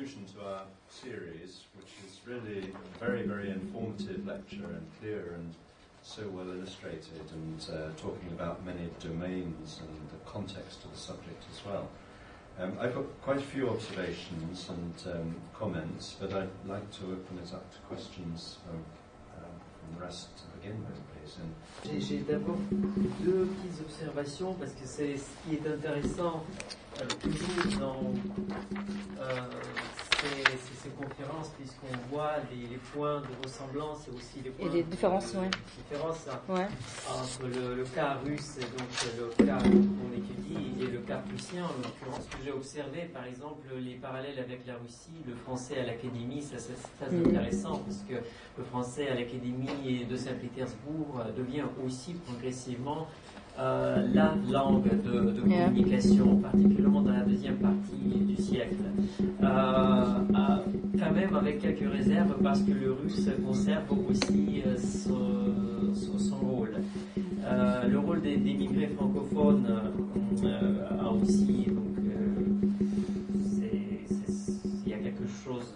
conclusion to our series, which is really a very, very informative lecture and clear and so well illustrated and talking about many domains and the context of the subject as well. I've got quite a few observations and comments, but I'd like to open it up to questions from the rest to begin with, please. J'ai d'abord deux petites observations, parce que c'est ce qui est intéressant toujours dans ces conférences, puisqu'on voit les points de ressemblance et aussi les points de différences, entre le cas russe et donc le cas qu'on étudie et le cas prussien. En l'occurrence, que j'ai observé, par exemple, les parallèles avec la Russie, le français à l'académie, ça c'est très intéressant, parce que le français à l'académie de Saint-Pétersbourg devient aussi progressivement la langue de communication, particulièrement dans la deuxième partie du siècle. Quand même avec quelques réserves, parce que le russe conserve aussi son rôle. Le rôle des immigrés francophones a aussi, donc, il y a quelque chose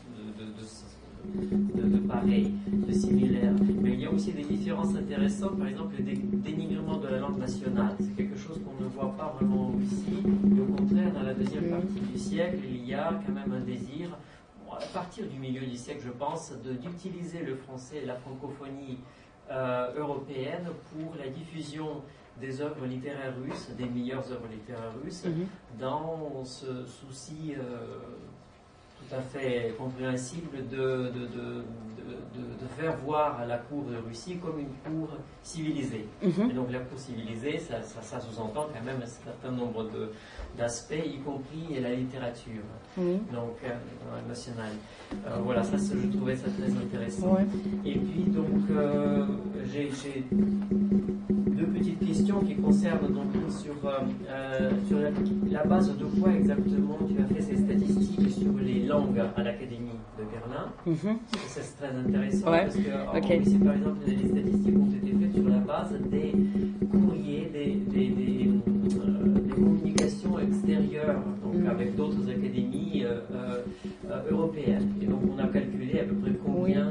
de pareil, de similaire. Mais il y a aussi des différences intéressantes, par exemple le dénigrement de la langue nationale. C'est quelque chose qu'on ne voit pas vraiment en Russie. Et au contraire, dans la deuxième partie du siècle, il y a quand même un désir, à partir du milieu du siècle, je pense, d'utiliser le français et la francophonie européenne pour la diffusion des œuvres littéraires russes, des meilleures œuvres littéraires russes, dans ce souci tout à fait compréhensible de faire voir la cour de Russie comme une cour civilisée. Et donc la cour civilisée, ça sous-entend quand même un certain nombre d'aspects, y compris la littérature donc nationale. Voilà, ça je trouvais ça très intéressant. Et puis donc j'ai deux petites questions qui concernent donc sur la base de quoi exactement tu as fait ces statistiques sur les langues à l'Académie de Berlin. C'est très intéressant parce que ici par exemple les statistiques ont été faites sur la base des courriers, des communications extérieures, donc avec d'autres académies européennes. Et donc on a calculé à peu près combien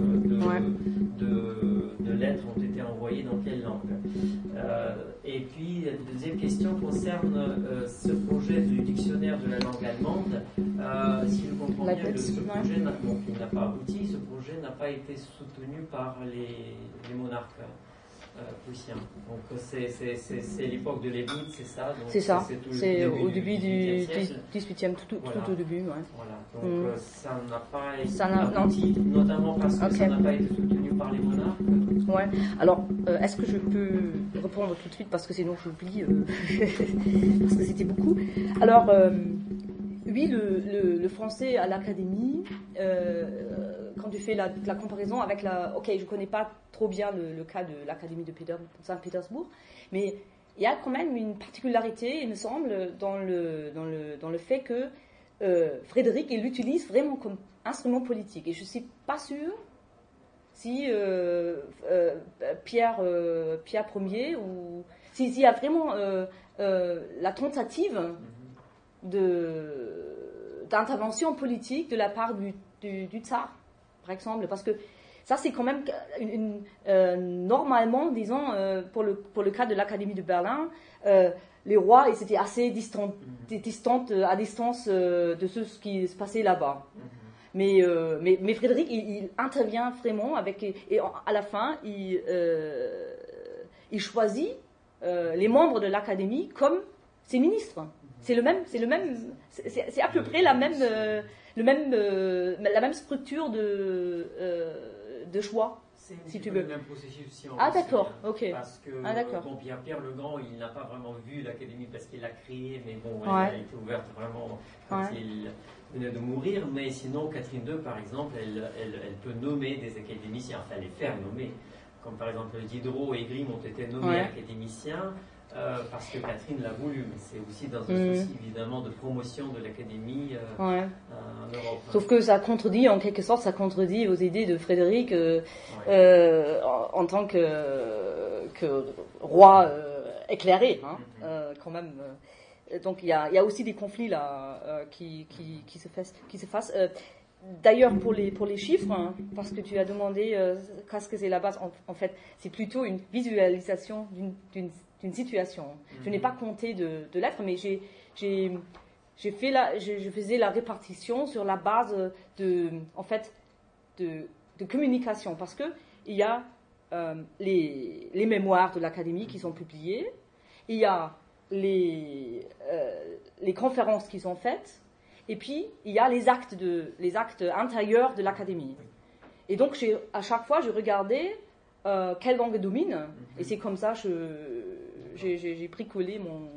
de lettres ont été envoyées dans quelle langue. Et puis la deuxième question concerne ce projet du dictionnaire de la langue allemande. Si je comprends bien, ce projet n'a pas abouti, ce projet n'a pas été soutenu par les monarques prussiens. Donc c'est l'époque de Leibniz, c'est ça? C'est ça, c'est au début du 18e, tout au début. Voilà, donc ça n'a pas abouti, notamment parce que ça n'a pas été soutenu par les monarques. Alors, est-ce que je peux répondre tout de suite, parce que sinon j'oublie, parce que c'était beaucoup. Alors, oui, le français à l'académie, quand tu fais la comparaison avec je ne connais pas trop bien le cas de l'académie de Saint-Pétersbourg, mais il y a quand même une particularité, il me semble, dans le fait que Frédéric, il l'utilise vraiment comme instrument politique. Et je ne suis pas sûre si Pierre Ier, ou s'il y a vraiment la tentative d'intervention politique de la part du tsar, par exemple, parce que ça c'est quand même normalement, disons, pour le cas de l'Académie de Berlin, les rois ils étaient assez à distance de ce qui se passait là-bas. Mais Frédéric il intervient vraiment et à la fin il choisit les membres de l'Académie comme ses ministres. C'est à peu près la même structure de choix, si tu veux. Le même processus aussi en d'accord, ok. Parce que Pierre le Grand, il n'a pas vraiment vu l'Académie parce qu'il l'a créée, mais bon, elle a été ouverte vraiment quand il venait de mourir. Mais sinon, Catherine II, par exemple, elle peut nommer des académiciens, enfin les faire nommer. Comme par exemple Diderot et Grimm ont été nommés académiciens. Parce que Catherine l'a voulu, mais c'est aussi dans un souci évidemment de promotion de l'académie en Europe. Sauf que ça contredit, en quelque sorte, aux idées de Frédéric en tant que roi éclairé, quand même. donc il y a aussi des conflits là qui se fassent. D'ailleurs, pour les chiffres, hein, parce que tu as demandé qu'est-ce que c'est la base, en fait, c'est plutôt une visualisation d'une situation. Je n'ai pas compté de lettres, mais je faisais la répartition sur la base de communication, parce que il y a les mémoires de l'académie qui sont publiées, il y a les conférences qui sont faites, et puis il y a les actes intérieurs de l'académie. Et donc à chaque fois je regardais quelle langue domine, et c'est comme ça j'ai bricolé mon.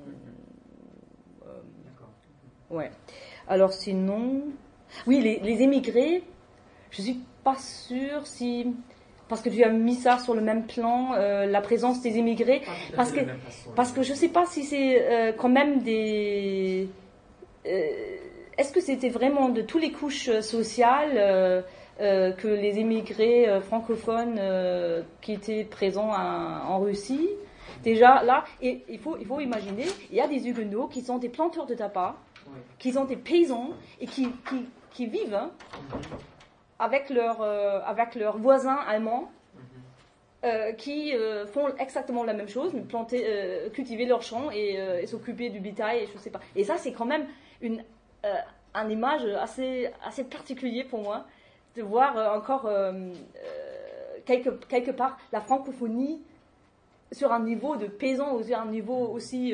Ouais. Alors sinon, oui, les émigrés, je suis pas sûre si. Parce que tu as mis ça sur le même plan, la présence des émigrés, parce que je ne sais pas si c'est quand même des. Est-ce que c'était vraiment de toutes les couches sociales que les émigrés francophones qui étaient présents en Russie? Déjà là, et il faut imaginer, il y a des Huguenots qui sont des planteurs de tabac, qui sont des paysans et qui vivent. Hein, avec leurs voisins allemands qui font exactement la même chose, cultiver leurs champs et s'occuper du bétail, et je sais pas. Et ça, c'est quand même une image assez particulière pour moi, de voir encore quelque part la francophonie sur un niveau de paysan, ou sur un niveau aussi.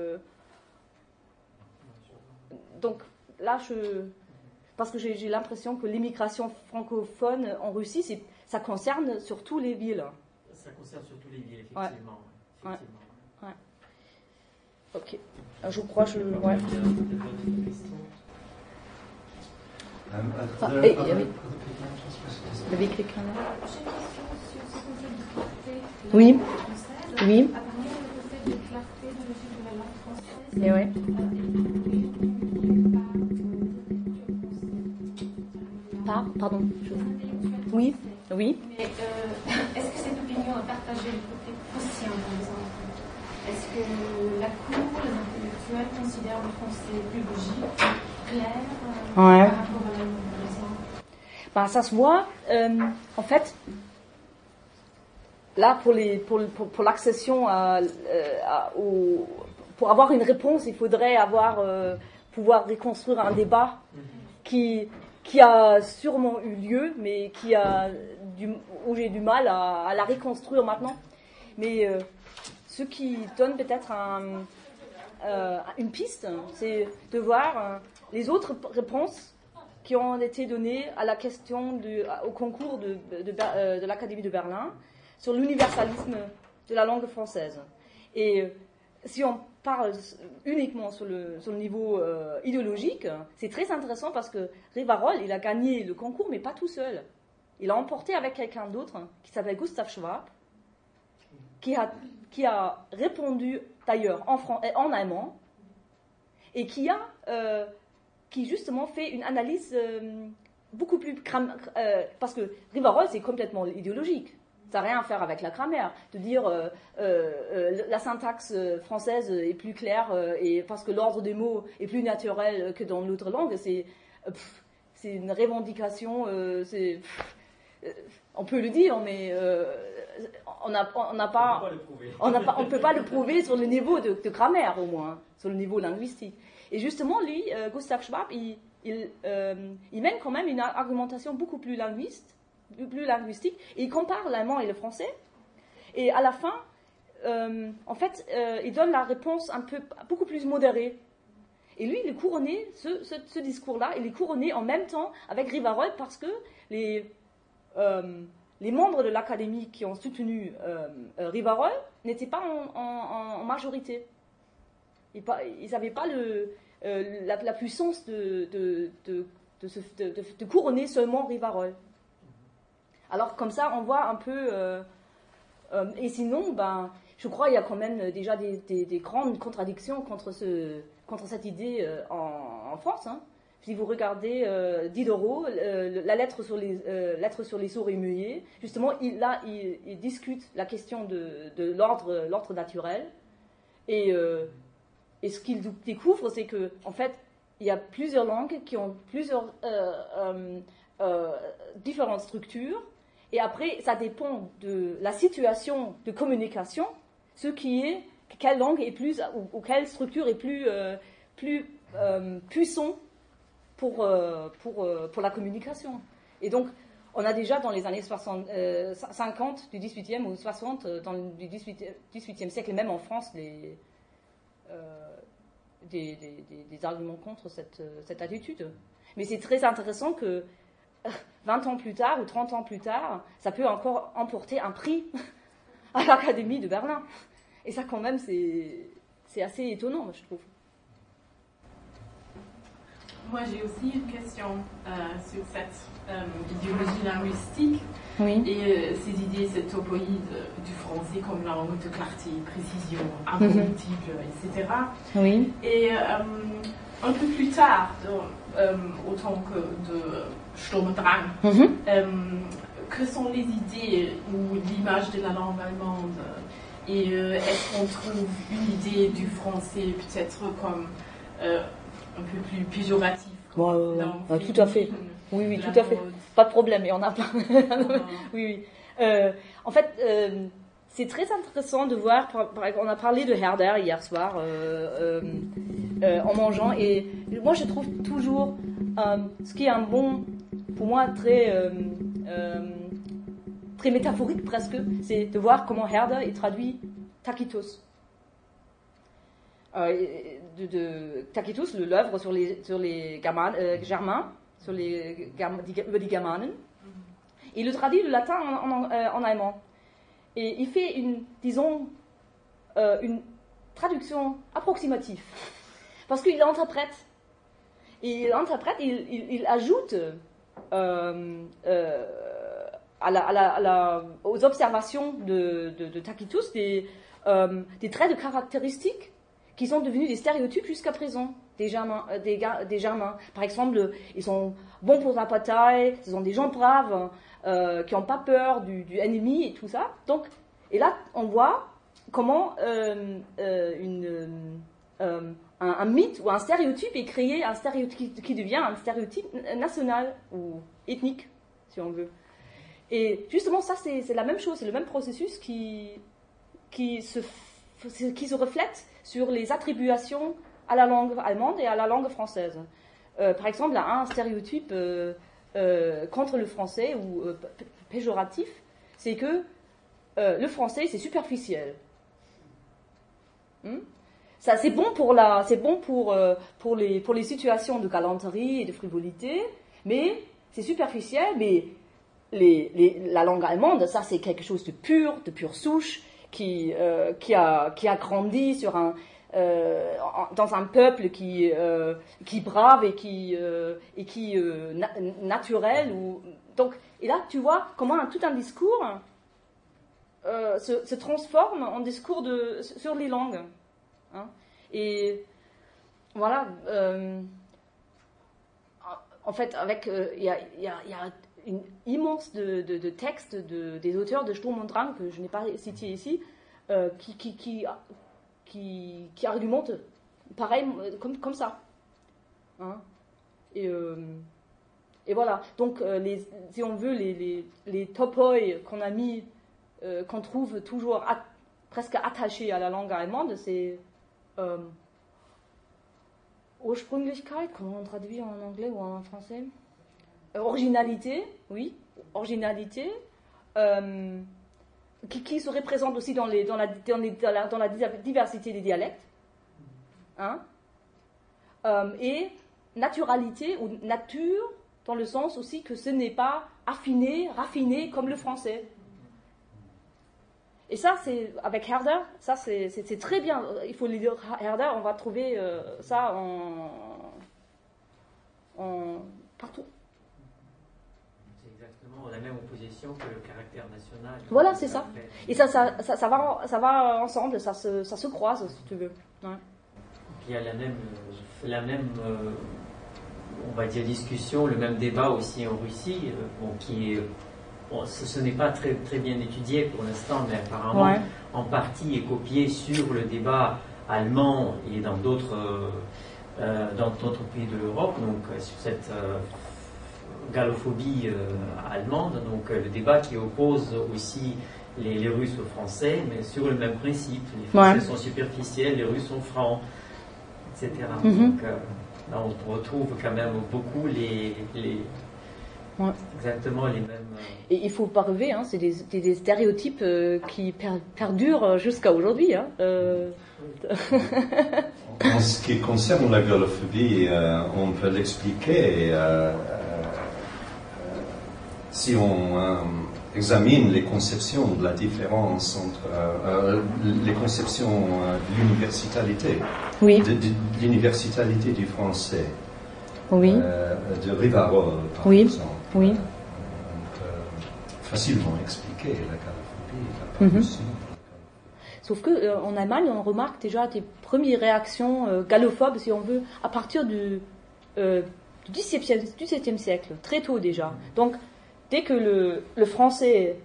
Donc là, parce que j'ai l'impression que l'immigration francophone en Russie, ça concerne surtout les villes. Ça concerne surtout les villes, effectivement. Ouais. Ok. Je crois que ouais. Il y avait quelqu'un là. J'ai une question sur ce concept de clarté. Oui. Oui. Apparemment, le concept de clarté de logique de la langue française. Et ouais. Pardon. Oui. Oui. Mais est-ce que cette opinion est partagée du côté prussien, par exemple? Est-ce que la cour, les intellectuels considèrent le français plus logique, clair, par rapport à la langue, par exemple? Bah, ça se voit. En fait, là, pour l'accession pour avoir une réponse, il faudrait pouvoir reconstruire un débat qui a sûrement eu lieu, mais où j'ai du mal à la reconstruire maintenant. Mais ce qui donne peut-être une piste, c'est de voir les autres réponses qui ont été données à la question au concours de l'Académie de Berlin sur l'universalisme de la langue française. Et si on parle uniquement sur le niveau idéologique, c'est très intéressant parce que Rivarol, il a gagné le concours, mais pas tout seul. Il a emporté avec quelqu'un d'autre qui s'appelle Gustav Schwab, qui a répondu d'ailleurs en allemand et qui justement fait une analyse beaucoup plus parce que Rivarol, c'est complètement idéologique. Ça n'a rien à faire avec la grammaire. De dire la syntaxe française est plus claire et parce que l'ordre des mots est plus naturel que dans l'autre langue, c'est une revendication. On peut le dire, mais on peut pas le prouver sur le niveau de grammaire au moins, sur le niveau linguistique. Et justement, lui, Gustav Schwab, il mène quand même une argumentation beaucoup plus linguistique, et il compare l'allemand et le français, et à la fin, en fait, il donne la réponse beaucoup plus modérée. Et lui, il est couronné, ce discours-là, il est couronné en même temps avec Rivarol, parce que les membres de l'Académie qui ont soutenu Rivarol n'étaient pas en majorité. Ils n'avaient pas la puissance de couronner seulement Rivarol. Alors comme ça, on voit un peu... et sinon, je crois qu'il y a quand même déjà des grandes contradictions contre cette idée en France. Hein. Si vous regardez Diderot, la lettre sur les sourds et muets, justement, il discute la question de l'ordre naturel. Et et ce qu'ils découvrent, c'est que en fait, il y a plusieurs langues qui ont plusieurs différentes structures. Et après, ça dépend de la situation de communication, quelle langue est plus, ou quelle structure est plus puissante pour la communication. Et donc, on a déjà dans les années 50 du 18e ou 60 dans le 18e siècle, et même en France, des arguments contre cette attitude. Mais c'est très intéressant que 20 ans plus tard ou 30 ans plus tard, ça peut encore emporter un prix à l'Académie de Berlin. Et ça, quand même, c'est assez étonnant, je trouve. Moi, j'ai aussi une question sur cette idéologie linguistique et ces idées, cette topoïde du français comme langue de clarté, précision, incorruptible, etc. Oui. Et un peu plus tard, autant que de Sturm und Drang, que sont les idées ou l'image de la langue allemande? Et est-ce qu'on trouve une idée du français peut-être comme un peu plus péjoratif? Tout à fait. Oui, tout à fait. Pas de problème, il y en a plein. Oui. En fait, c'est très intéressant de voir, on a parlé de Herder hier soir en mangeant, et moi je trouve toujours ce qui est pour moi très métaphorique presque, c'est de voir comment Herder traduit Tacitus. Tacitus, l'œuvre sur les Germains, über die Germanen. Il le traduit le latin en allemand. Et il fait une traduction approximative. Parce qu'il interprète. Et il ajoute aux observations de Tacitus des traits de caractéristiques qui sont devenus des stéréotypes jusqu'à présent des Germains. Par exemple, ils sont bons pour la bataille, ce sont des gens braves, qui n'ont pas peur du ennemi et tout ça. Donc, et là, on voit comment un mythe ou un stéréotype est créé, un stéréotype qui devient un stéréotype national ou ethnique, si on veut. Et justement, ça, c'est la même chose, c'est le même processus qui se reflète sur les attributions à la langue allemande et à la langue française. Par exemple, un stéréotype contre le français ou péjoratif, c'est que le français, c'est superficiel. Ça, c'est bon pour les situations de galanterie et de frivolité, mais c'est superficiel. Mais la langue allemande, ça, c'est quelque chose de pure souche, qui a grandi dans un peuple qui brave et qui naturel. Donc, et là, tu vois comment tout un discours se transforme en discours sur les langues. Hein. Et voilà. En fait, il y a une immense de textes des auteurs de Sturm und Drang que je n'ai pas cité ici, qui argumentent pareil comme ça. Hein. Et voilà. Donc, si on veut, les topoi qu'on a mis, qu'on trouve toujours presque attachés à la langue allemande, c'est Ursprünglichkeit, comment on traduit en anglais ou en français? Originalité, oui, originalité, qui se représente aussi dans la diversité des dialectes, hein, et naturalité ou nature, dans le sens aussi que ce n'est pas affiné, raffiné comme le français. Et ça, avec Herder, ça c'est très bien. Il faut lire Herder, on va trouver ça partout. C'est exactement la même opposition que le caractère national. Voilà, c'est ça. Et ça va ensemble, ça se croise, si tu veux. Ouais. Il y a la même on va dire discussion, le même débat aussi en Russie, qui est ce n'est pas très, très bien étudié pour l'instant, mais apparemment en partie est copié sur le débat allemand et dans d'autres pays de l'Europe, donc sur cette gallophobie allemande, donc le débat qui oppose aussi les Russes aux Français, mais sur le même principe. Les Français sont superficiels, les Russes sont francs, etc. Donc là, on retrouve quand même beaucoup exactement les mêmes. Et il faut pas rêver, hein, c'est des stéréotypes qui perdurent jusqu'à aujourd'hui. Hein. En ce qui concerne la gallophobie, on peut l'expliquer si on examine les conceptions de la différence entre les conceptions de l'universalité, de l'universalité du français, de Rivarol par exemple. On peut facilement expliquer la gallophobie, la parution. Sauf qu'en Allemagne, on remarque déjà des premières réactions gallophobes, si on veut, à partir du XVIIe siècle, très tôt déjà. Donc, dès que le français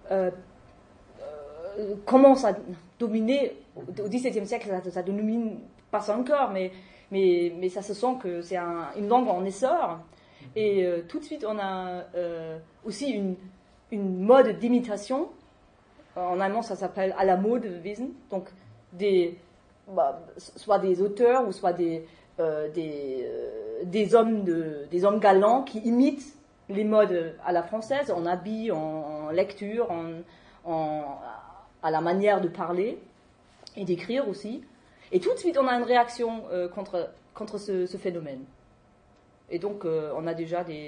commence à dominer, au XVIIe siècle, ça ne domine pas encore, mais ça se sent que c'est une langue en essor. Et tout de suite, on a aussi une mode d'imitation. En allemand, ça s'appelle à la mode Wesen. Donc, soit des auteurs ou soit des hommes galants qui imitent les modes à la française, en habit, en lecture, à la manière de parler et d'écrire aussi. Et tout de suite, on a une réaction contre ce phénomène. Et donc, on a déjà des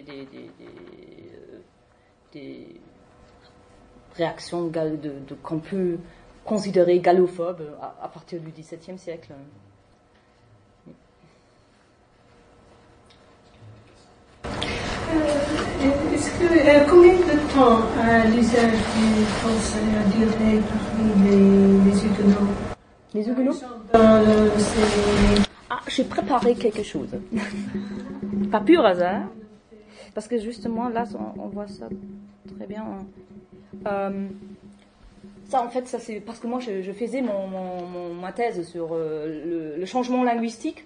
réactions qu'on peut considérer gallophobes à partir du XVIIe siècle. Combien de temps l'usage du français a duré parmi les Huguenots? Les Huguenots? J'ai préparé quelque chose. Pas pur hasard, parce que justement là, on voit ça très bien. Ça, en fait, ça c'est parce que moi je faisais ma thèse sur le changement linguistique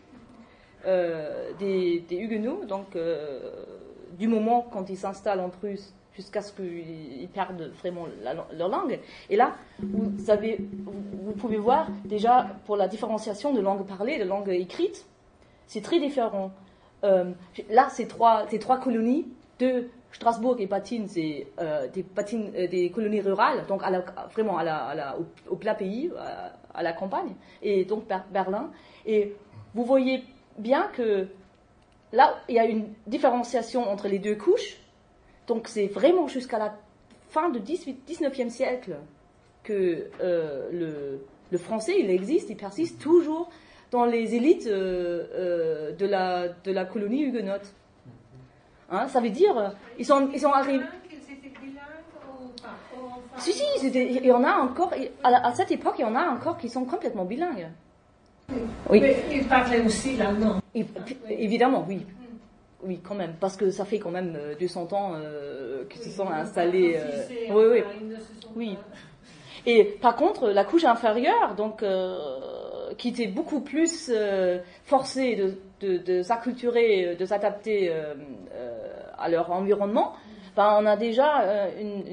des Huguenots, donc du moment quand ils s'installent en Prusse jusqu'à ce qu'ils perdent vraiment leur langue. Et là, vous pouvez voir déjà pour la différenciation de langue parlée, de langue écrite, c'est très différent. Là, ces trois colonies de Strasbourg et Patine, c'est des colonies rurales, donc vraiment au plat pays, à la campagne, et donc Berlin. Et vous voyez bien que là, il y a une différenciation entre les deux couches. Donc c'est vraiment jusqu'à la fin du 19e siècle que le français, il existe, il persiste toujours dans les élites de la colonie huguenote. Hein, ça veut dire, ils sont arrivés. Si, il y en a encore, à cette époque, il y en a encore qui sont complètement bilingues. Oui. Mais ils parlaient aussi l'allemand. Évidemment, oui. Oui, quand même, parce que ça fait quand même 200 ans qu'ils se sont installés. Oui. Et par contre, la couche inférieure, donc, qui était beaucoup plus forcée de s'acculturer, de s'adapter à leur environnement, on a déjà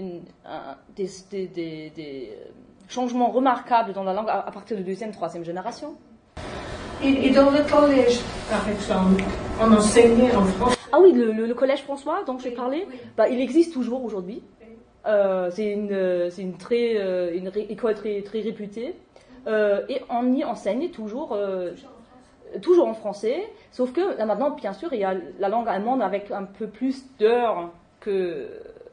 des changements remarquables dans la langue à partir de 2e, 3e génération. Et dans le collège, par exemple, on enseignait en français. Ah oui, le collège François, dont j'ai parlé, il existe toujours aujourd'hui. C'est une école très, très réputée. Et on y enseigne toujours en français. Sauf que là maintenant, bien sûr, il y a la langue allemande avec un peu plus d'heures que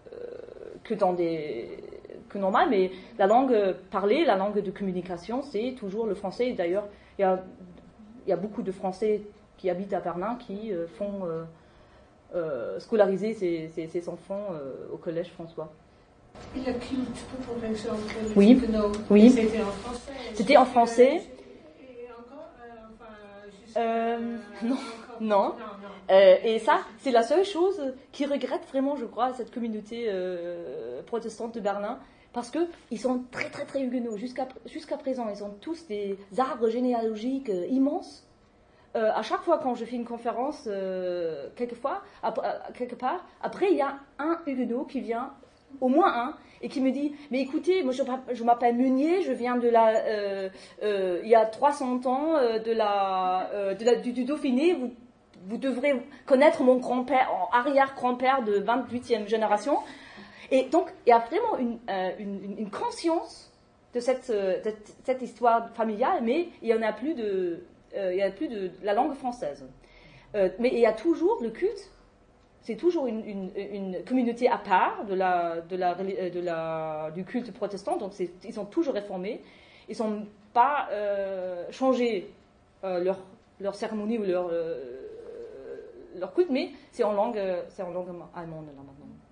normal. Mais la langue parlée, la langue de communication, c'est toujours le français. D'ailleurs, il y a beaucoup de Français qui habitent à Berlin qui font scolariser ces enfants au collège François. Et le culte, par exemple, oui. C'était en français. C'était en français. Et encore, non. Et ça, c'est la seule chose qui regrette vraiment, je crois, cette communauté protestante de Berlin, parce qu'ils sont très très très huguenots. Jusqu'à présent, ils ont tous des arbres généalogiques immenses. À chaque fois quand je fais une conférence, quelque part, après il y a un huguenot qui vient, au moins un, et qui me dit, mais écoutez, moi je m'appelle Meunier, je viens de il y a 300 ans du Dauphiné, vous devrez connaître mon grand-père, arrière-grand-père de 28e génération. Et donc, il y a vraiment une conscience de cette histoire familiale, mais il n'y en a plus de la langue française. Mais il y a toujours le culte, c'est toujours une communauté à part du culte protestant, donc ils sont toujours réformés, ils n'ont pas changé leur cérémonie ou leur culte, mais c'est en langue allemande là maintenant.